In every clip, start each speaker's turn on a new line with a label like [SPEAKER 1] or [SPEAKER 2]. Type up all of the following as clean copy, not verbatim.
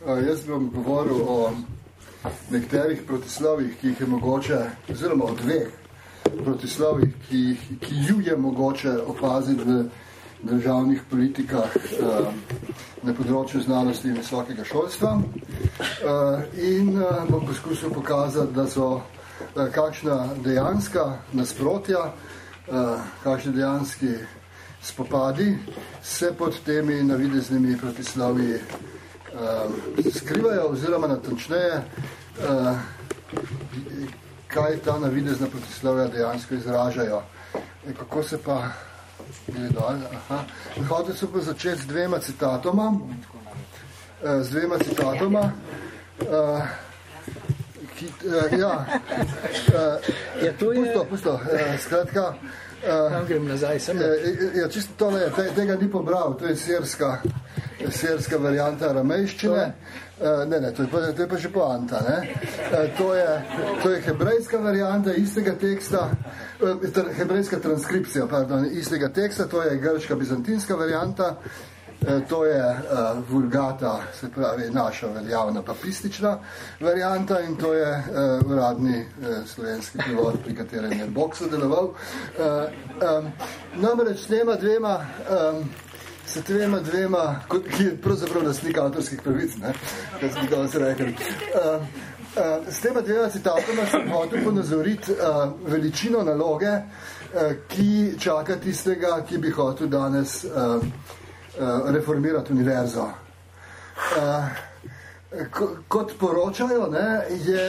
[SPEAKER 1] Jaz bom govoril o nekaterih protislovjih, ki jih je mogoče, oziroma o dveh protislovjih, ki ju je mogoče opaziti v državnih politikah na področju znanosti in visokega šolstva. In bom poskusil pokazati, da so kakšna dejanska nasprotja, kakšni dejanski spopadi se pod temi navideznimi protislovji skrivajo, oziroma natančneje, kaj ta navidezna protislovja dejansko izražajo. Kako se pa hotel so pa začeti z dvema citatoma, pusto, skratka,
[SPEAKER 2] tam grem nazaj,
[SPEAKER 1] čisto tole, tega ni pobral, to je sirska varianta aramejščine. To je pa že poanta, ne? To je hebrejska varianta istega teksta, hebrejska transkripcija, istega teksta, to je grška bizantinska varianta, to je vulgata, se pravi naša veljavna papistična varianta, in to je uradni slovenski prevod, pri katerem je Bog sodeloval. Namreč s tema dvema, ki je pravzaprav lastnik avtorskih pravic, ne, kaj sem danes rekel. S tema dvema citatoma sem hotel ponazoriti veličino naloge, ki čaka tistega, ki bi hotel danes reformirati univerzo. Kot poročajo, ne, je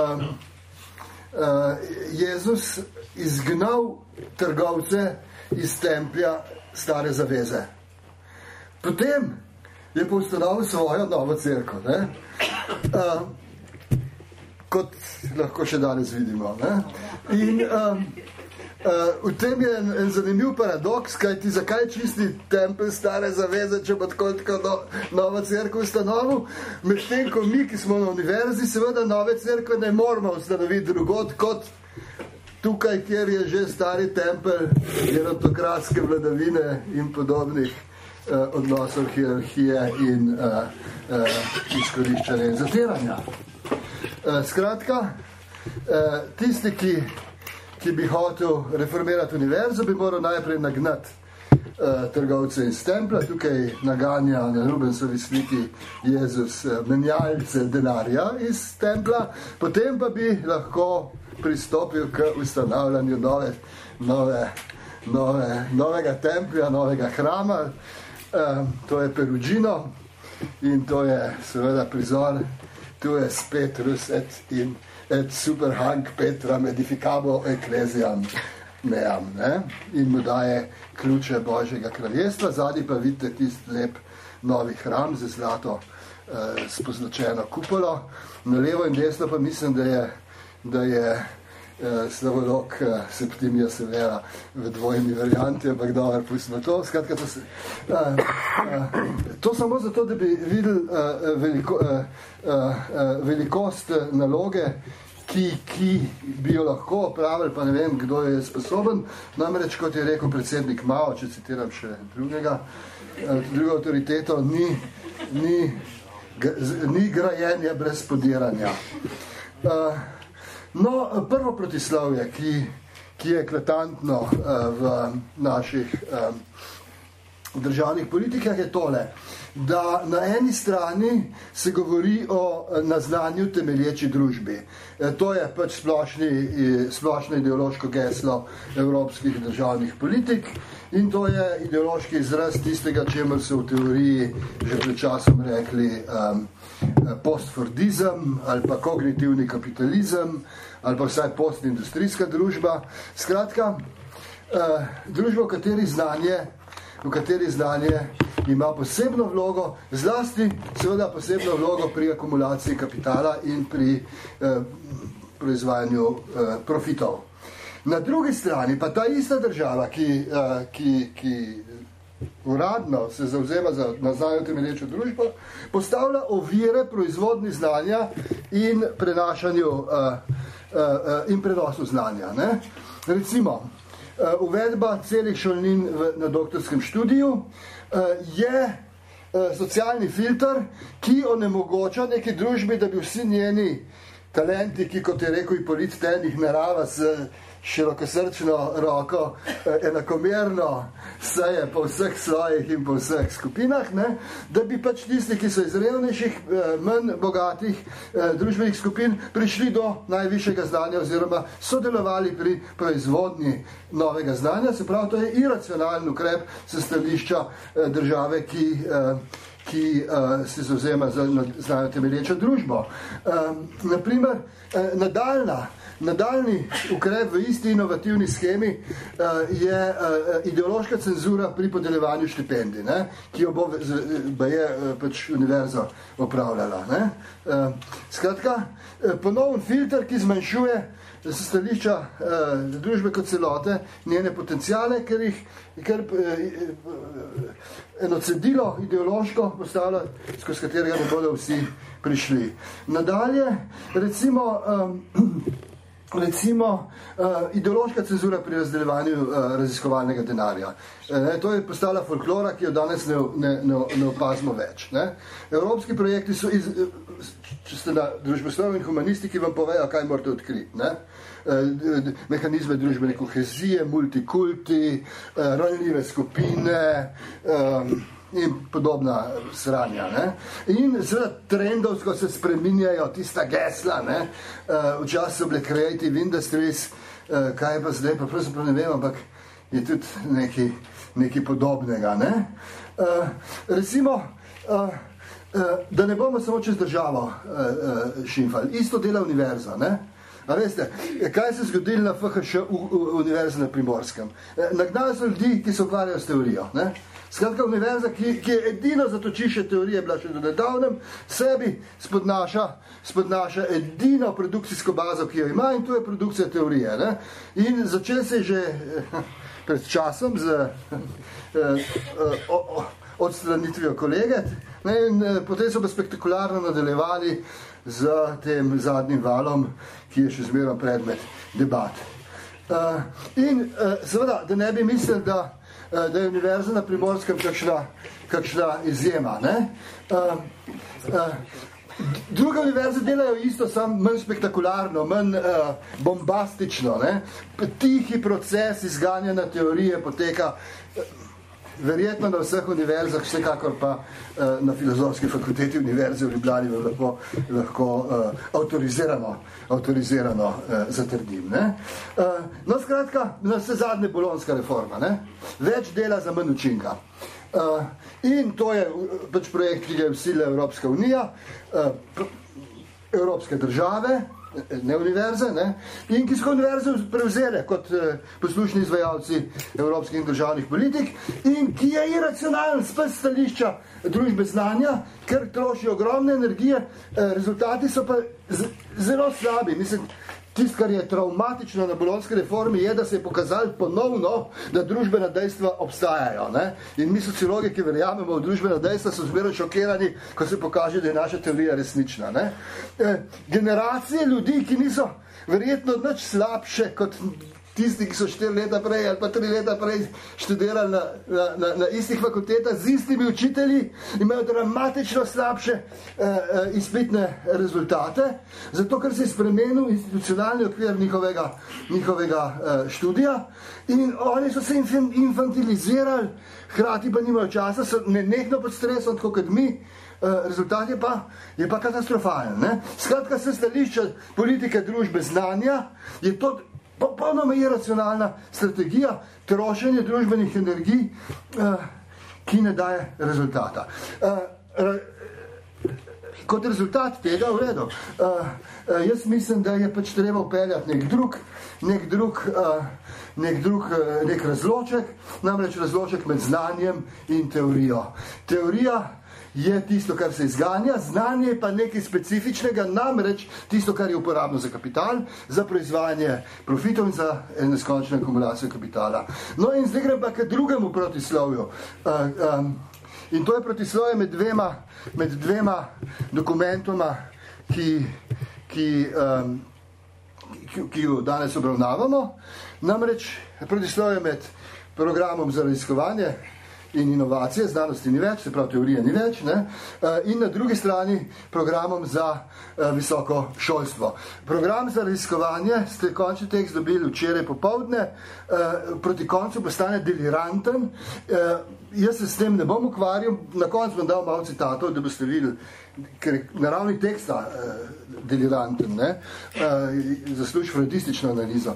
[SPEAKER 1] Jezus izgnal trgovce iz templja Stare zaveze. Potem je pa ustanovil svojo novo cerkev, ne? Kot lahko še danes vidimo. Ne? In v tem je en zanimiv paradoks, kajti zakaj čisti tempelj Stare zaveze, če bo tako nova cerkev ustanovil, medtem ko mi, ki smo na univerzi, seveda nove cerkve ne moramo ustanoviti drugod kot tukaj, kjer je že stari tempelj gerontokratske vladavine in podobnih odnosov hierarhije in izkoriščanja in zatiranja. Skratka, tisti, ki bi hotel reformirati univerzo, bi moral najprej nagnati trgovce iz templja. Tukaj naganja na Rubensovi sliki Jezus menjalce denarja iz templja, potem pa bi lahko pristopil k ustanavljanju novega templja, novega hrama. To je Perugino in to je seveda prizor tu je spet Rus et super hanc Petram edificabo ecclesiam meam, ne? In mu daje ključe Božjega kraljestva. Zadnji pa vidite tisti lep novi hram z zlato spoznačeno kupolo. Na levo in desno pa mislim, da je slavolog Septimija Severa v dvojni varianti, ampak dobro, pustimo to. Skratka, to samo zato, da bi videli velikost naloge, ki bi jo lahko opravili, pa ne vem, kdo je sposoben. Namreč, kot je rekel predsednik Mao, če citiram še drugo autoriteto, ni grajenja brez podiranja. No, prvo protislovje, ki je eklatantno v naših državnih politikah, je tole, da na eni strani se govori o naznanju temelječi družbi. To je pač splošno ideološko geslo evropskih državnih politik in to je ideološki izraz tistega, čemer so v teoriji že pred časom rekli postfordizem ali pa kognitivni kapitalizem ali pa vsaj postindustrijska družba. Skratka, družba, v kateri znanje ima posebno vlogo, zlasti seveda posebno vlogo pri akumulaciji kapitala in pri proizvajanju profitov. Na drugi strani pa ta ista država, ki uradno se zavzema za naznanjo temelječo družbo, postavlja ovire proizvodni znanja in prenašanju in prenosu znanja. Ne? Recimo, uvedba celih šolnin na doktorskem študiju je socialni filter, ki onemogoča neki družbi, da bi vsi njeni talenti, ki, kot je rekel Ipolit Tenih, narava s širokosrčno roko enakomerno seje po vseh slojih in po vseh skupinah, ne, da bi pač tisti, ki so iz revnejših, manj bogatih družbenih skupin, prišli do najvišjega znanja oziroma sodelovali pri proizvodnji novega znanja. Se pravi, to je iracionalen ukrep s stališča države, ki se zavzema za znanje temelječo družbo. Naprimer, nadaljni ukrep v isti inovativni schemi je ideološka cenzura pri podeljevanju štipendij, ne, ki jo bo je pač univerza opravljala. Ne. Skratka, ponoven filter, ki zmanjšuje s stališča družbe kot celote njene potencijale, ker eno cedilo ideološko postavlja, skozi katerega ne bodo vsi prišli. Nadalje, recimo ideološka cenzura pri razdeljevanju raziskovalnega denarja. To je postala folklora, ki jo danes ne opazimo več. Ne? Evropski projekti so, če ste na družboslovni in humanistiki, vam povejo, kaj morate odkriti. Ne? Mehanizme družbene kohezije, multikulti, ranljive skupine, in podobna sranja. Ne? In seveda trendovsko se spreminjajo tista gesla, ne? Včasih so bile creative industries, kaj pa zdaj, pa pravzaprav ne vem, ampak je tudi nekaj podobnega. Ne? Recimo, da ne bomo samo čez državo šimfali. Isto dela univerza. Ne? A veste, kaj se je zgodilo na FHŠ univerze na Primorskem? Nagnali so ljudi, ki se ukvarjajo s teorijo. Ne? Skratka, univerza, ki je edino zatočišče teorije, bila še do nedavnem, sebi spodnaša edino produkcijsko bazo, ki jo ima, in to je produkcija teorije. Ne? In začel se je že pred časom z odstranitvijo kolege, ne? In potem so pa spektakularno nadaljevali z tem zadnjim valom, ki je še zmeraj predmet debat. In seveda, da ne bi mislili, da je univerza na Primorskem kakšna izjema. Ne? Druge univerze delajo isto, samo manj spektakularno, manj bombastično. Ne? Tihi proces izganjanja teorije poteka verjetno na vseh univerzah, vsekakor pa na Filozofski fakulteti univerze v Ljubljani lahko avtorizirano zatrdim. Ne? No, skratka, na vse zadnje bolonska reforma. Ne? Več dela za manj učinka. In to je pač projekt, ki ga je vsilila Evropska unija, evropske države, ne univerze, ne? In ki so univerze prevzele kot poslušni izvajalci evropskih in državnih politik in ki je iracionalen spet stališča družbe znanja, ker troši ogromne energije, rezultati so pa zelo slabi. Mislim, tisto, kar je traumatično na bolonski reformi, je, da se je pokazalo ponovno, da družbena dejstva obstajajo. Ne? In mi sociologi, ki verjamemo v družbena dejstva, so zmeraj šokirani, ko se pokaže, da je naša teorija resnična. Ne? Generacije ljudi, ki niso verjetno nič slabše kot tisti, ki so 4 leta prej ali pa 3 leta prej študirali na istih fakultetah z istimi učitelji, imajo dramatično slabše izpitne rezultate, zato ker se je spremenil institucionalni okvir njihovega študija in oni so se infantilizirali, hkrati pa nimajo časa, so nenehno pod stresom, tako kot mi, rezultat je pa katastrofalen. Ne? Skratka, se stališča politike družbe znanja je to popolnoma iracionalna strategija trošenja družbenih energij, ki ne daje rezultata. Kot rezultat tega, v redu, jaz mislim, da je pač treba upeljati nek razloček, namreč razloček med znanjem in teorijo. Teorija je tisto, kar se izganja, znanje je pa nekaj specifičnega, namreč tisto, kar je uporabno za kapital, za proizvajanje profitov in za neskončno akumulacijo kapitala. No in zdaj grem pa k drugemu protislovju. In to je protislovje med dvema dokumentoma, ki jo danes obravnavamo. Namreč protislovje med programom za raziskovanje in inovacije, znanosti ni več, se pravi teorije ni več, ne? In na drugi strani programom za visoko šolstvo. Program za raziskovanje ste končni tekst dobili včeraj popoldne, proti koncu postane deliranten. Jaz se s tem ne bom ukvarjal, na koncu bom dal malo citatov, da boste videli, ker je na ravni teksta deliranten, ne? Zasluži freudistično analizo.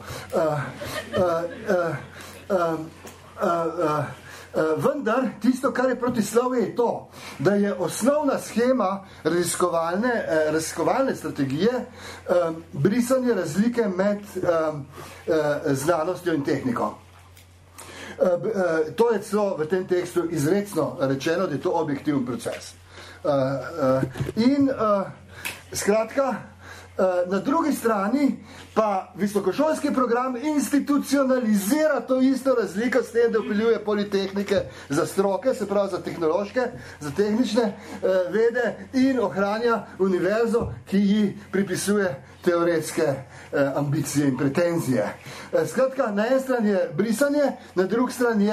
[SPEAKER 1] Vendar, tisto, kar je protislovje, je to, da je osnovna schema raziskovalne strategije brisanje razlike med znanostjo in tehniko. To je celo v tem tekstu izrecno rečeno, da je to objektiven proces. Skratka, na drugi strani pa visokošolski program institucionalizira to isto razliko s tem, da vpeljuje politehnike za stroke, se pravi za tehnološke, za tehnične vede in ohranja univerzo, ki ji pripisuje teoretske ambicije in pretenzije. Skratka, na eni strani je brisanje, na drugi strani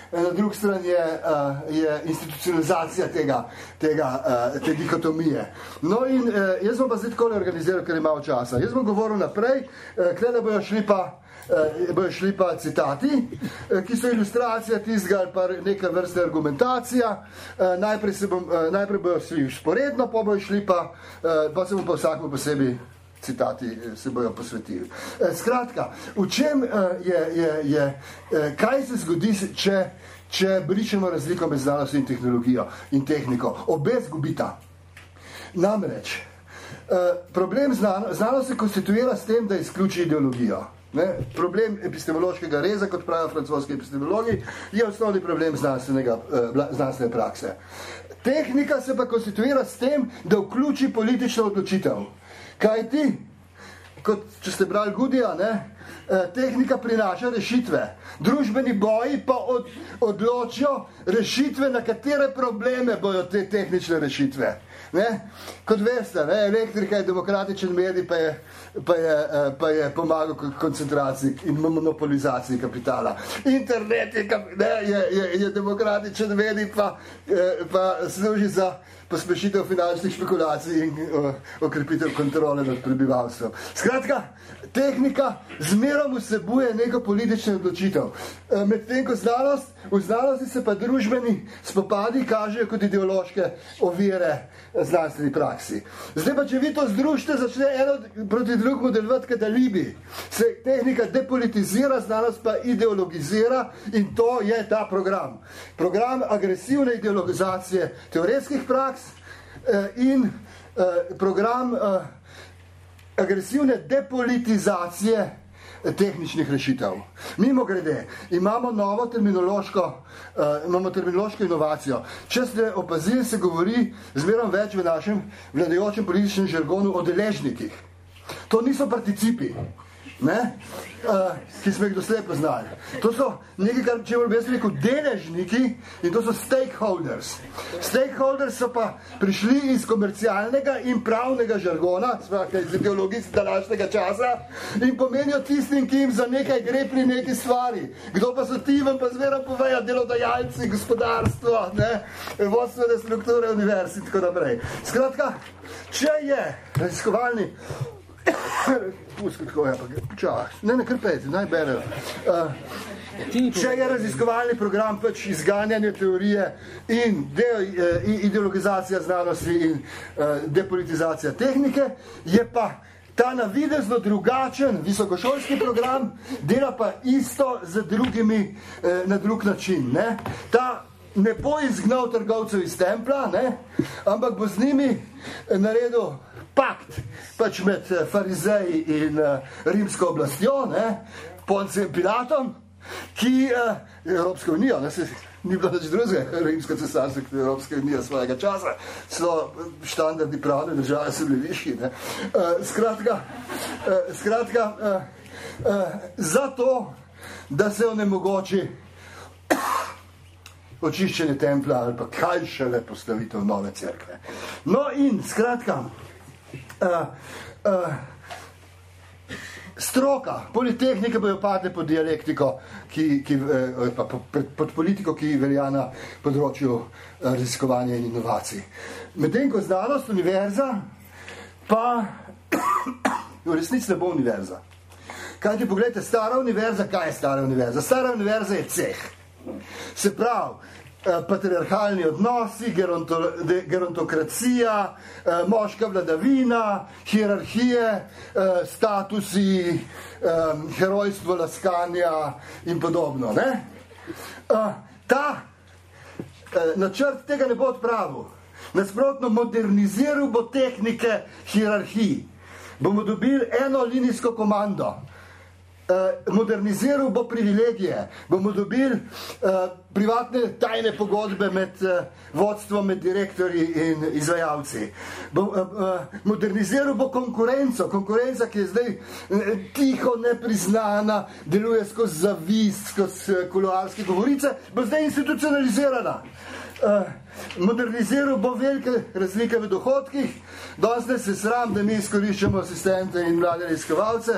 [SPEAKER 1] je institucionalizacija te dikotomije. No in jaz bom pa zdaj takole organiziral, ker je malo časa. Jaz bom govoril naprej, kdaj bojo šli pa citati, ki so ilustracija tistega ali pa neka vrste argumentacija. Najprej bojo šli vzporedno, pa bojo šli pa se bom pa vsakmu posebej citati se bojo posvetili. Skratka, v čem kaj se zgodi, če brišemo razliko med znanostjo in tehnologijo in tehniko? Obe zgubita. Namreč, problem znanost se konstituira s tem, da izključi ideologijo. Ne? Problem epistemološkega reza, kot pravijo francoski epistemologi, je osnovni problem znanstvene prakse. Tehnika se pa konstituira s tem, da vključi politično odločitev. Kaj ti? Kot, če ste brali Goodija, tehnika prinaša rešitve. Družbeni boji pa odločijo rešitve, na katere probleme bojo te tehnične rešitve. Kot veste, elektrika je demokratičen medij, pa je pomagal koncentraciji in monopolizaciji kapitala. Internet je demokratičen medij, pa služi za pospešitev finančnih špekulacij in okrepitev kontrole nad prebivalstvom. Skratka, tehnika zmerom vsebuje neko politično odločitev. Medtem ko v znanosti se pa družbeni spopadi kažejo kot ideološke ovire znanstveni praksi. Zdaj pa, če vi to združite, začne eno proti drugemu delovati kot alibi. Se tehnika depolitizira, znanost pa ideologizira in to je ta program. Program agresivne ideologizacije teoretskih praks in program agresivne depolitizacije tehničnih rešitev. Mimogrede, imamo terminološko inovacijo. Če ste opazili, se govori zmerom več v našem vladajočem političnem žargonu o deležnikih. To niso participi, ki smo jih doslej poznali. To so nekaj, kar če bi jaz rekel, deležniki, in to so stakeholders. Stakeholders so pa prišli iz komercialnega in pravnega žargona, iz ideologij današnjega časa, in pomenijo tistim, ki jim za nekaj gre pri neki stvari. Kdo pa so ti, vam pa zmeraj povejo delodajalci, gospodarstvo, vodstvene strukture univerz in tako naprej. Skratka, če je raziskovalni če je raziskovalni program pač izganjanje teorije in ideologizacija znanosti in depolitizacija tehnike, je pa ta navidezno drugačen visokošolski program dela pa isto z drugimi na drug način. Ta ne bo izgnal trgovcev iz templa, ampak bo z njimi naredil pakt pač med farizeji in rimsko oblastjo, Poncijem Pilatom, ki Evropska unija, ni bilo nič drugega, rimsko cesarstvo, kot Evropska unija svojega časa, so štandardi pravne države so bili višji. Skratka, zato, da se onemogoči očiščenje templa ali pa kaj šele postavitev nove cerkve. No in skratka, Stroka, politehnika bojo padle pod dialektiko, pod politiko, ki velja na področju raziskovanja in inovacij. Medtem ko znanost, univerza, pa v resnici ne bo univerza. Kaj ti pogledajte, stara univerza, kaj je stara univerza? Stara univerza je ceh. Se pravi, patriarhalni odnosi, gerontokracija, moška vladavina, hierarhije, statusi, herojstvo laskanja in podobno. Ne? Ta načrt tega ne bo odpravil. Nasprotno, moderniziral bo tehnike hierarhij. Bomo dobili eno linijsko komando. Moderniziral bo privilegije, bomo dobili privatne tajne pogodbe med vodstvom, med direktorji in izvajalci. Moderniziral bo konkurenca, ki je zdaj tiho, nepriznana, deluje skozi zavist, skozi kuloarske govorice, bo zdaj institucionalizirana. Moderniziral bo velike razlike v dohodkih. Danes se sram, da mi izkoriščamo asistente in mlade raziskovalce.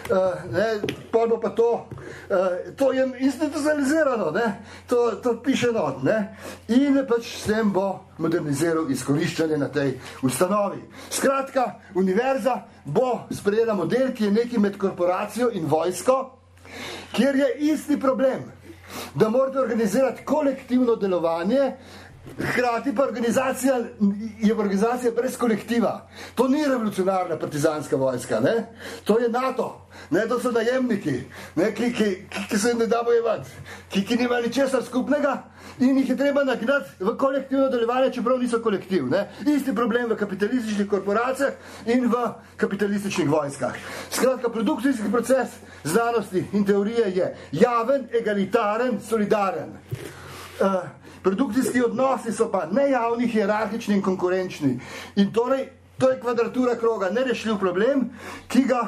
[SPEAKER 1] Pol bo pa to je institucionalizirano, ne? To piše not, ne? In pač s tem bo moderniziral izkoriščanje na tej ustanovi. Skratka, univerza bo sprejela model, ki je nekaj med korporacijo in vojsko, kjer je isti problem, da morate organizirati kolektivno delovanje, hkrati pa je organizacija brez kolektiva. To ni revolucionarna partizanska vojska, ne? To je NATO, ne? To so najemniki, ne? Ki se ne da bojevati, ki nima ničesar skupnega in jih je treba nagnati v kolektivno delovanje, čeprav niso kolektiv. Ne? Isti problem v kapitalističnih korporacijah in v kapitalističnih vojskah. Skratka, produkcijski proces znanosti in teorije je javen, egalitaren, solidaren. Produkcijski odnosi so pa nejavni, hierarhični in konkurenčni. In torej, to je kvadratura kroga, nerešljiv problem, ki ga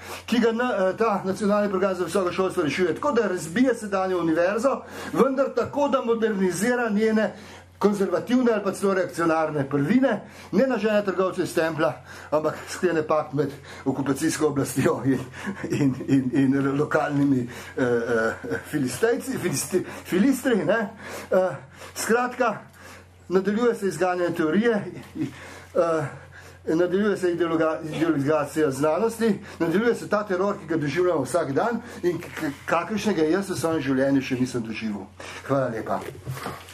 [SPEAKER 1] ta nacionalni program za visoko šolstvo rešuje. Tako da razbije sedanjo univerzo, vendar tako, da modernizira njene konzervativne ali pa celo reakcionarne prvine, ne nažene trgovce iz templja, ampak sklene pakt med okupacijsko oblastjo in lokalnimi filistri. Ne? Skratka, nadaljuje se izganjanje teorije, nadaljuje se ideologizacija znanosti, nadaljuje se ta teror, ki ga doživljamo vsak dan in kakršnega jaz v svojem življenju še nisem doživel. Hvala lepa.